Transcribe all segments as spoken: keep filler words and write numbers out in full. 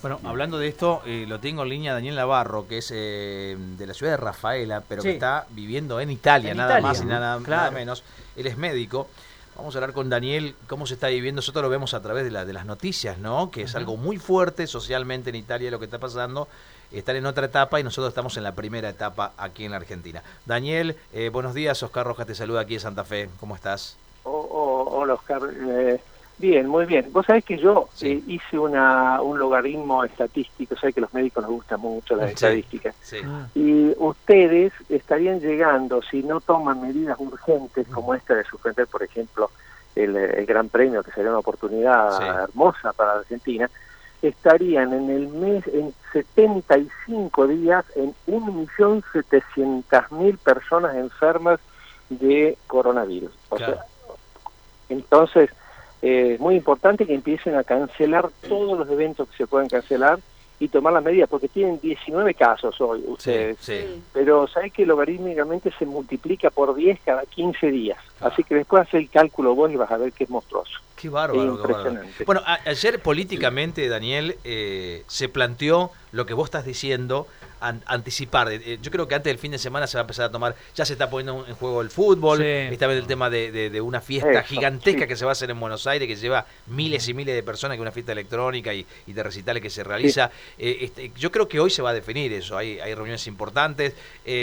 Bueno, hablando de esto, eh, lo tengo en línea Daniel Navarro, que es eh, de la ciudad de Rafaela, pero sí. que está viviendo en Italia, en nada Italia, más y nada, claro. nada menos. Él es médico. Vamos a hablar con Daniel cómo se está viviendo. Nosotros lo vemos a través de, la, de las noticias, ¿no? Que es uh-huh. algo muy fuerte socialmente en Italia lo que está pasando. Están en otra etapa y nosotros estamos en la primera etapa aquí en la Argentina. Daniel, eh, buenos días. Oscar Rojas te saluda aquí de Santa Fe. ¿Cómo estás? Oh, oh, hola, Oscar. Eh, bien, muy bien. Vos sabés que yo sí. eh, hice una, un logaritmo estadístico. Sabés que a los médicos nos gusta mucho la sí. estadística. Sí. Y ustedes estarían llegando, si no toman medidas urgentes como esta de suspender, por ejemplo, el, el Gran Premio, que sería una oportunidad sí. hermosa para la Argentina, estarían en el mes, en setenta y cinco días, en un millón setecientas mil personas enfermas de coronavirus. O claro. sea, entonces, eh, es muy importante que empiecen a cancelar todos los eventos que se puedan cancelar y tomar las medidas, porque tienen diecinueve casos hoy ustedes, sí, sí. pero sabés que logarítmicamente se multiplica por diez cada quince días, ah. así que después hace el cálculo vos y vas a ver que es monstruoso. Qué bárbaro, qué bárbaro. Bueno, a, ayer políticamente, Daniel, eh, se planteó lo que vos estás diciendo, an, anticipar. Eh, yo creo que antes del fin de semana se va a empezar a tomar, ya se está poniendo en juego el fútbol, sí. está el tema de, de, de una fiesta Eso, gigantesca sí. que se va a hacer en Buenos Aires, que lleva miles y miles de personas, que es una fiesta electrónica y, y de recitales que se realiza. Sí. Eh, este, yo creo que hoy se va a definir eso, hay, hay reuniones importantes,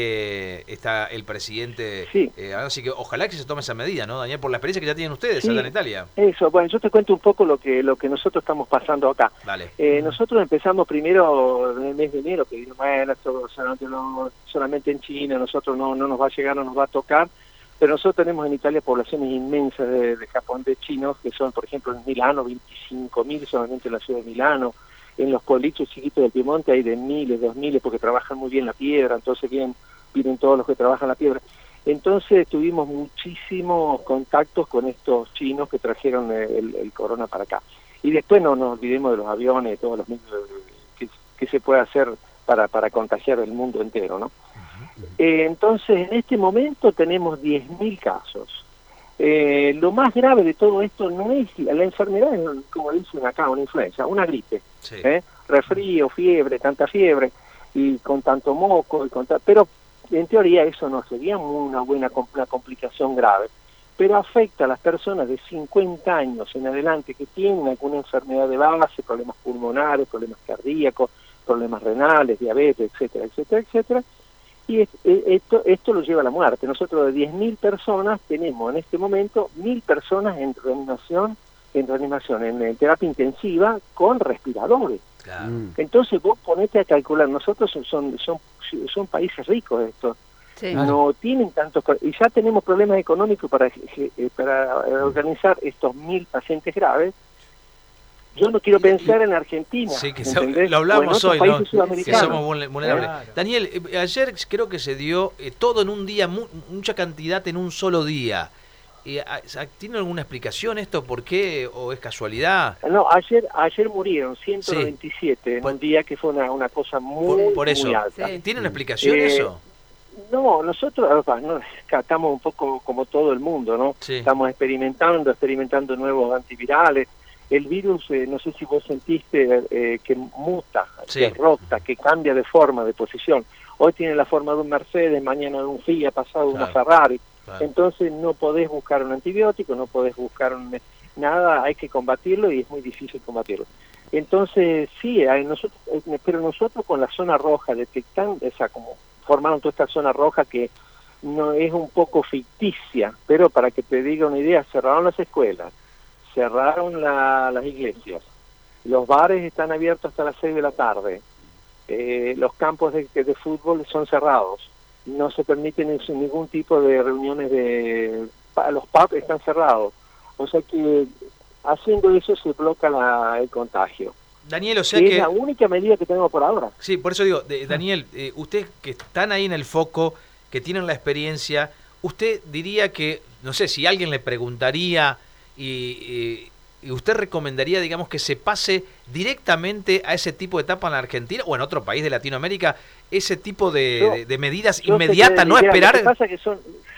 eh, está el presidente, sí. eh, así que ojalá que se tome esa medida, ¿no, Daniel? Por la experiencia que ya tienen ustedes sí. allá en Italia. Eso. Bueno, yo te cuento un poco lo que lo que nosotros estamos pasando acá. Dale. Eh, nosotros empezamos primero en el mes de enero, que digo, bueno, esto solamente, no, solamente en China, nosotros no, no nos va a llegar, no nos va a tocar, pero nosotros tenemos en Italia poblaciones inmensas de, de Japón, de chinos, que son, por ejemplo, en Milano, veinticinco mil solamente en la ciudad de Milano, en los pueblitos chiquitos del Piemonte hay de miles, dos miles, porque trabajan muy bien la piedra, entonces vienen, vienen todos los que trabajan la piedra. Entonces tuvimos muchísimos contactos con estos chinos que trajeron el, el corona para acá. Y después no nos olvidemos de los aviones, de todos los medios que, que se puede hacer para, para contagiar el mundo entero, ¿no? Uh-huh. Eh, entonces, en este momento tenemos diez mil casos. Eh, lo más grave de todo esto no es la enfermedad, es, como dicen acá, una influenza, una gripe. Sí. ¿eh? Resfrío, fiebre, tanta fiebre, y con tanto moco, y con ta- pero en teoría eso no sería una buena una complicación grave, pero afecta a las personas de cincuenta años en adelante que tienen alguna enfermedad de base, problemas pulmonares, problemas cardíacos, problemas renales, diabetes, etcétera, etcétera, etcétera, y es, esto, esto lo lleva a la muerte. Nosotros de diez mil personas tenemos en este momento mil personas en reanimación, en reanimación, en terapia intensiva con respiradores. Claro. Entonces vos ponete a calcular, nosotros son son son, son países ricos estos, sí. no tienen tantos, y ya tenemos problemas económicos para para organizar estos mil pacientes graves. Yo no quiero pensar en Argentina, sí, que so, lo hablamos hoy, ¿no? Que somos vulnerables. Claro. Daniel, eh, ayer creo que se dio eh, todo en un día, mu mucha cantidad en un solo día. ¿Tiene alguna explicación esto? ¿Por qué? ¿O es casualidad? No, ayer ayer murieron ciento noventa y siete sí. en un día que fue una, una cosa muy, por, por eso. muy alta. Sí. ¿Tiene una explicación eh, eso? No, nosotros no, estamos un poco como todo el mundo, ¿no? Sí. Estamos experimentando, experimentando nuevos antivirales. El virus, eh, no sé si vos sentiste eh, que muta, sí. que rota, que cambia de forma, de posición. Hoy tiene la forma de un Mercedes, mañana de un Fiat, pasado de claro. una Ferrari. Claro. Entonces no podés buscar un antibiótico, no podés buscar un, nada, hay que combatirlo y es muy difícil combatirlo. Entonces sí, hay nosotros, pero nosotros con la zona roja detectando, o sea, como formaron toda esta zona roja que no es un poco ficticia, pero para que te diga una idea, cerraron las escuelas, cerraron la, las iglesias, los bares están abiertos hasta las seis de la tarde, eh, los campos de, de fútbol son cerrados. No se permiten ningún tipo de reuniones de... Los pubs están cerrados. O sea que haciendo eso se bloquea la, el contagio. Daniel, o sea que... que... es la única medida que tenemos por ahora. Sí, por eso digo, de, Daniel, eh, usted que están ahí en el foco, que tienen la experiencia, usted diría que, no sé, si alguien le preguntaría y... y ¿y usted recomendaría, digamos, que se pase directamente a ese tipo de etapa en la Argentina o en otro país de Latinoamérica, ese tipo de, yo, de, de medidas inmediatas, no esperar? Lo que pasa que son, sí,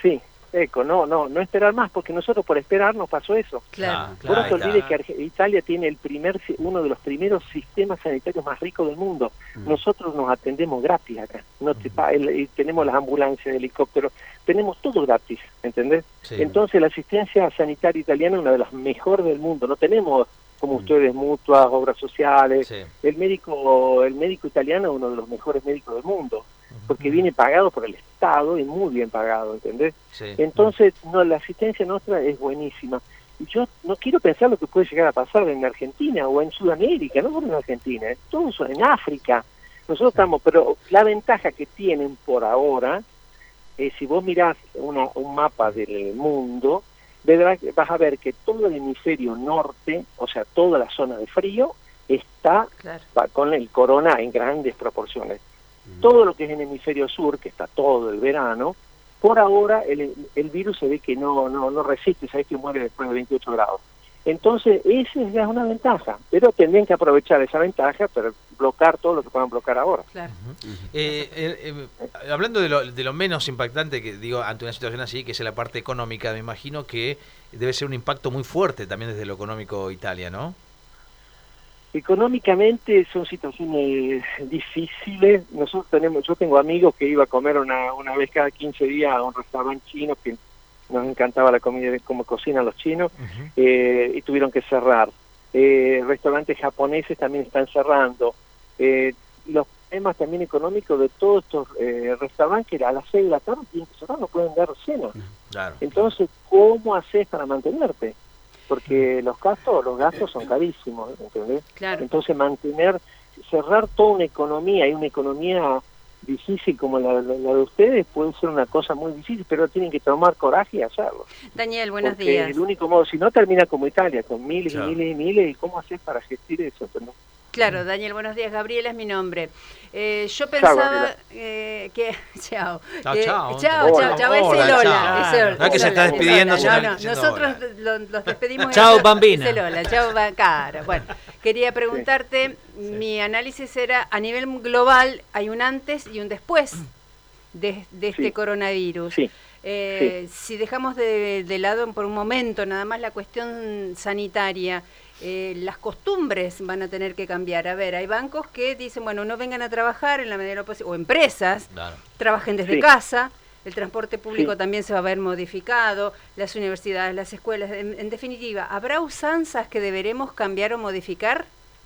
Eco, no, no, no esperar más, porque nosotros por esperar nos pasó eso. Claro, Por claro. eso olvide que Arge- Italia tiene el primer, uno de los primeros sistemas sanitarios más ricos del mundo. Mm. Nosotros nos atendemos gratis acá. No te pa- el- y tenemos las ambulancias, helicópteros, tenemos todo gratis, ¿entendés? Sí. Entonces la asistencia sanitaria italiana es una de las mejores del mundo. No tenemos como Mm. ustedes mutuas, obras sociales. Sí. El médico, el médico italiano es uno de los mejores médicos del mundo, porque viene pagado por el Estado y muy bien pagado, ¿entendés? Sí. Entonces, no, la asistencia nuestra es buenísima. Y yo no quiero pensar lo que puede llegar a pasar en Argentina o en Sudamérica, no solo en Argentina, eh, todo eso en África. Nosotros estamos, pero la ventaja que tienen por ahora, es si vos mirás una, un mapa del mundo, verás- vas a ver que todo el hemisferio norte, o sea, toda la zona de frío, está Claro. va con el corona en grandes proporciones. Todo lo que es en el hemisferio sur, que está todo el verano, por ahora el, el virus se ve que no no no resiste, sabes que muere después de veintiocho grados. Entonces, esa es ya una ventaja, pero tendrían que aprovechar esa ventaja para bloquear todo lo que puedan bloquear ahora. Claro. Eh, eh, eh, hablando de lo, de lo menos impactante que digo ante una situación así, que es la parte económica, me imagino que debe ser un impacto muy fuerte también desde lo económico Italia, ¿no? Económicamente son situaciones difíciles. Nosotros tenemos, yo tengo amigos que iba a comer una, una vez cada quince días a un restaurante chino que nos encantaba la comida, como cocinan los chinos, Uh-huh. eh, y tuvieron que cerrar. Eh, restaurantes japoneses también están cerrando. Eh, los temas también económicos de todos estos eh, restaurantes que a las seis de la tarde tienen que cerrar, no pueden dar cena. Claro. Entonces, ¿cómo haces para mantenerte? Porque los gastos, los gastos son carísimos, ¿entendés? Claro. Entonces mantener, cerrar toda una economía y una economía difícil como la, la- la de ustedes puede ser una cosa muy difícil, pero tienen que tomar coraje y hacerlo. Daniel, buenos Porque días. el único modo, si no termina como Italia, con miles Claro. y miles y miles, ¿y cómo haces para gestir eso? ¿Entendés? Claro, Daniel, buenos días. Gabriela es mi nombre. Eh, yo pensaba Gabriela. eh, que... Chao. Chao, Que- chao. Chao, Hola. chao, chao. Es Hola, el Lola. chao. es el- No es que se está Lola, despidiendo, es sino Lola. que No, no, diciendo nosotros hola. lo- los despedimos. Chao, es el- bambina. es el Lola, chao, ba- cara. Bueno, quería preguntarte, mi análisis era, a nivel global, hay un antes y un después de, de este Sí. coronavirus. Sí. Eh, Si dejamos de, de lado por un momento nada más la cuestión sanitaria, eh, las costumbres van a tener que cambiar. A ver, hay bancos que dicen, bueno, no vengan a trabajar en la medida de lo posible, o empresas, Claro. trabajen desde Sí. casa, el transporte público Sí. también se va a ver modificado, las universidades, las escuelas, en, en definitiva, ¿habrá usanzas que deberemos cambiar o modificar?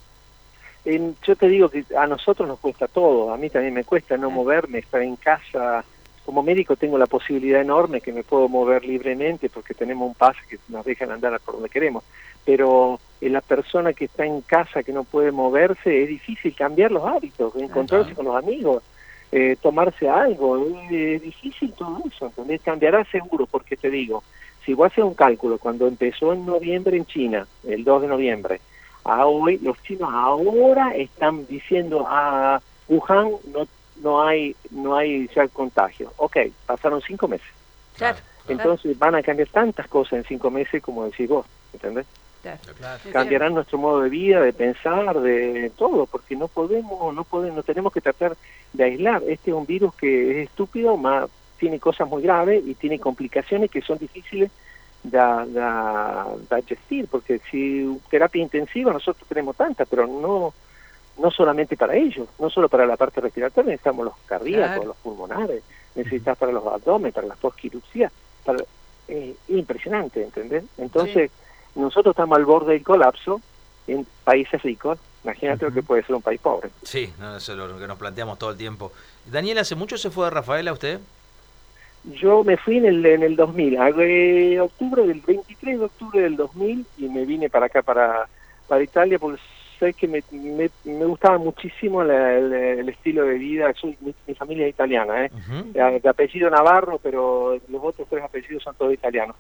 En- yo te digo que a nosotros nos cuesta todo, a mí también me cuesta no Ah. moverme, estar en casa. Como médico tengo la posibilidad enorme que me puedo mover libremente porque tenemos un pase que nos dejan andar por donde queremos, pero en la persona que está en casa que no puede moverse es difícil cambiar los hábitos, encontrarse Ajá. con los amigos, eh, tomarse algo, es, es difícil todo eso, ¿entendés? Cambiará seguro, porque te digo, si vos haces un cálculo, cuando empezó en noviembre en China, el dos de noviembre, a hoy los chinos ahora están diciendo a Wuhan no no hay no hay ya contagio. Ok, pasaron cinco meses. Claro. Entonces van a cambiar tantas cosas en cinco meses como decís vos, ¿entendés? Claro. Claro. Es Cambiarán nuestro modo de vida, de pensar, de todo, porque no podemos, no podemos, no tenemos que tratar de aislar. Este es un virus que es estúpido, más tiene cosas muy graves y tiene complicaciones que son difíciles de, de, de digestir, porque si terapia intensiva nosotros tenemos tantas, pero no no solamente para ellos, no solo para la parte respiratoria, necesitamos los cardíacos, Claro. los pulmonares, necesitas para los abdomen, para las postquirurgias, para, eh, impresionante, ¿entendés? Entonces, nosotros estamos al borde del colapso en países ricos, imagínate lo que puede ser un país pobre. Sí, no, eso es lo que nos planteamos todo el tiempo. Daniel, ¿hace mucho se fue de Rafaela usted? Yo me fui en el en el dos mil, eh, octubre del veintitrés de octubre del dos mil, y me vine para acá, para, para Italia, porque sé que me, me, me gustaba muchísimo la, el, el estilo de vida. Soy, mi, mi familia es italiana, ¿eh? Uh-huh. de, de apellido Navarro, pero los otros tres apellidos son todos italianos.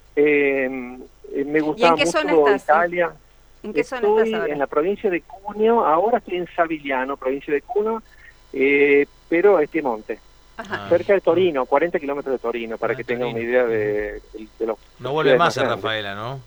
Eh, eh, me gustaba qué mucho zona estás? Italia. ¿En qué zona Estoy estás ahora? en la provincia de Cuneo, ahora estoy en Savigliano, provincia de Cuneo, eh, pero es Piemonte, Ajá. Ah. cerca de Torino, cuarenta kilómetros de Torino, para Ah, que tengan una Torino. idea de, de, de los... No vuelve ciudades más a grandes. Rafaela, ¿no?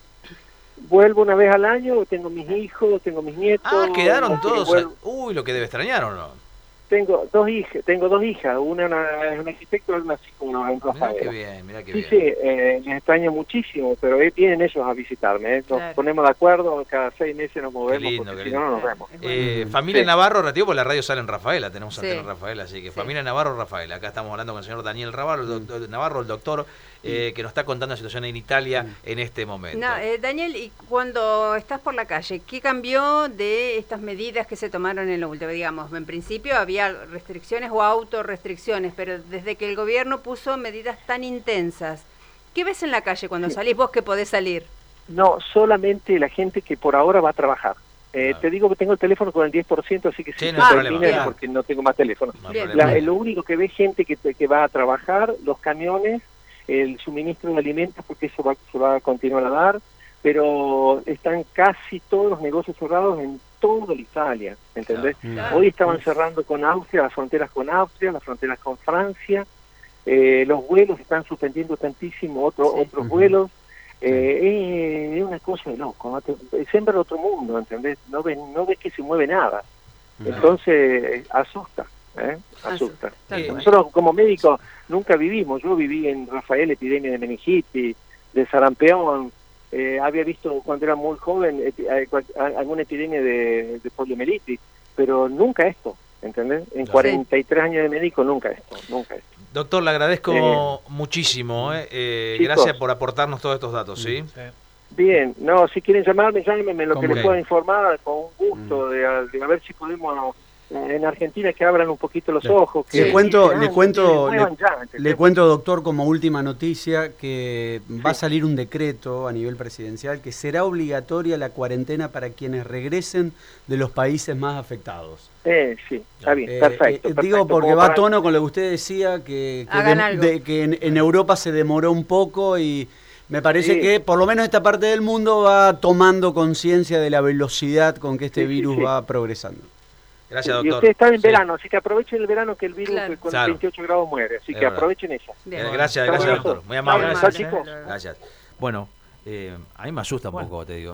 Vuelvo una vez al año, tengo mis hijos, tengo mis nietos. Ah, quedaron eh, todos. vuelvo- Uy, lo que debe extrañar, ¿o no? Tengo dos hijas, tengo dos hijas, una, una es una arquitecta y una psicóloga en Rafaela. Mirá qué bien, mirá qué sí, bien. Sí, eh, les extraño muchísimo, pero eh, vienen ellos a visitarme, ¿eh? Nos Claro. ponemos de acuerdo, cada seis meses nos movemos, Qué lindo, porque qué si no, no nos lindo. vemos. Eh, Bueno. familia Sí. Navarro, ratito, porque la radio sale en Rafaela, tenemos Sí. antena en Rafaela, así que Sí. familia Navarro, Rafaela. Acá estamos hablando con el señor Daniel Navarro, el doctor, Navarro, el doctor, eh, que nos está contando la situación en Italia en este momento. No, eh, Daniel, y cuando estás por la calle, ¿qué cambió de estas medidas que se tomaron en lo último? Digamos, en principio había restricciones o autorrestricciones, pero desde que el gobierno puso medidas tan intensas, ¿qué ves en la calle cuando Sí. salís vos que podés salir? No, solamente la gente que por ahora va a trabajar. Eh, Claro. Te digo que tengo el teléfono con el diez por ciento, así que Sí, sí, no hay se problema, termina claro. porque no tengo más teléfono. No hay Bien. problema. La- lo único que ve gente que, que va a trabajar, los camiones, el suministro de alimentos, porque eso va, se va a continuar a dar, pero están casi todos los negocios cerrados en toda la Italia, ¿entendés? Claro. Hoy estaban cerrando con Austria, las fronteras con Austria, las fronteras con Francia, eh, los vuelos están suspendiendo tantísimo otro, Sí. otros vuelos, eh, eh, es una cosa de loco, ¿no? Te- sembra otro mundo, ¿entendés? No ves, no ves que se mueve nada, entonces asusta, ¿eh? Asusta. Tal Eh, cual. Nosotros como médicos nunca vivimos, yo viví en Rafael epidemia de meningitis, de sarampión, eh, había visto cuando era muy joven epi- eh, cual- a- alguna epidemia de, de poliomielitis, pero nunca esto, ¿entendés? En Claro. cuarenta y tres años de médico nunca esto, nunca esto. Doctor, le agradezco Eh, muchísimo. Eh. Eh, chicos. gracias por aportarnos todos estos datos, ¿sí? Bien, no, si quieren llamarme, llámenme, lo que ¿Cómo? les pueda informar, con un gusto, de, a- de a ver si podemos, eh, en Argentina, que abran un poquito los Claro. ojos. Que Le cuento, que le se cuento, muevan le, ya, ¿entendés? le cuento, doctor, como última noticia, que va a Sí. salir un decreto a nivel presidencial que será obligatoria la cuarentena para quienes regresen de los países más afectados. Eh, sí, está bien, Eh, perfecto. eh, perfecto. digo porque Como va a para- tono con lo que usted decía, que, que, Hagan de- algo. de- que en, en Europa se demoró un poco y me parece Sí. que por lo menos esta parte del mundo va tomando conciencia de la velocidad con que este Sí, sí, virus sí. va progresando. Gracias, Y doctor. ustedes están en Sí. verano, así que aprovechen el verano que el virus Claro. que con Claro. veintiocho grados muere, así Es que verdad. aprovechen eso. Bien. Eh, gracias, Hasta gracias, luego. doctor. Muy amable. Muy Chao, amable. chicos. Gracias. Bueno, eh, a mí me asusta un Bueno. poco, te digo.